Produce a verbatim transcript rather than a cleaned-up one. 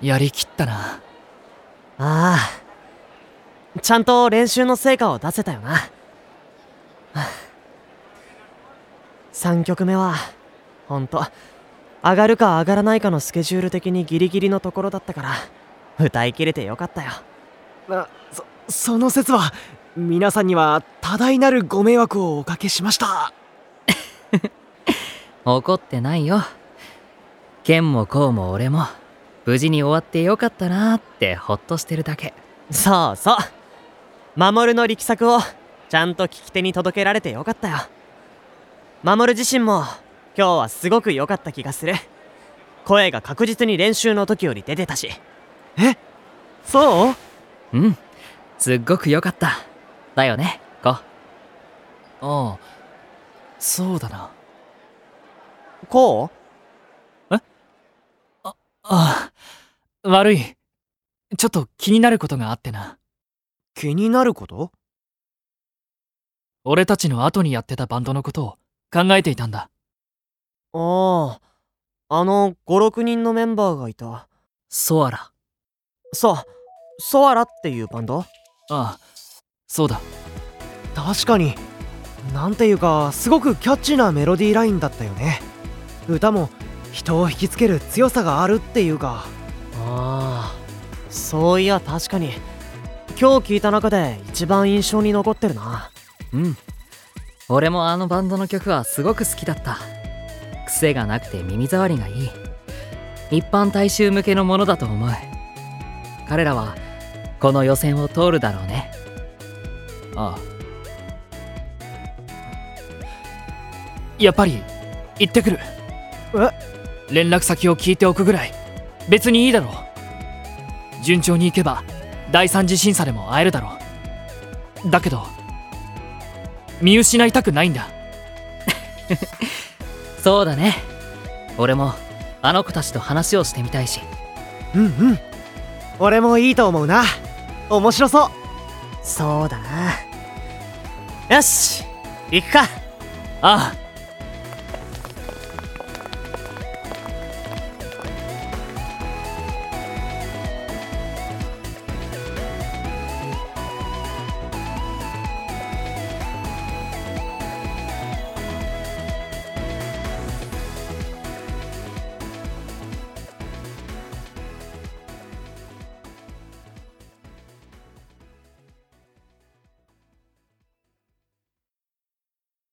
やりきったな。 ああ、ちゃんと練習の成果を出せたよな。さんきょくめはほんと上がるか上がらないかのスケジュール的にギリギリのところだったから歌い切れてよかったよ。 あ、そ、その説は皆さんには多大なるご迷惑をおかけしました。 怒ってないよ。ケンもコウも俺も無事に終わってよかったなーってほっとしてるだけ。 そうそう、守の力作をちゃんと聞き手に届けられてよかったよ。守自身も今日はすごく良かった気がする。声が確実に練習の時より出てたし。 え、そう？ うん、すっごく良かった。だよね、コウ。 ああ、そうだな。 こう？ え？あ、ああ、悪い。ちょっと気になることがあってな。 気になること？ 俺たちの後にやってたバンドのことを考えていたんだ。 ああ、あのごろくにんのメンバーがいたソアラ。 そう、ソアラっていうバンド？ ああ、そうだ。 確かに、なんていうかすごくキャッチーなメロディーラインだったよね。歌も人を引きつける強さがあるっていうか。 ああ、そういや確かに今日聞いた中で一番印象に残ってるな。 うん、俺もあのバンドの曲はすごく好きだった。癖がなくて耳障りがいい。一般大衆向けのものだと思う。彼らはこの予選を通るだろうね。 ああ、やっぱり行ってくる。 え？ 連絡先を聞いておくぐらい別にいいだろう。順調に行けば第三次審査でも会えるだろう。だけど見失いたくないんだ。 そうだね。俺もあの子たちと話をしてみたいし。 うんうん、俺もいいと思うな。面白そう。 そうだな。よし、行くか。 ああ。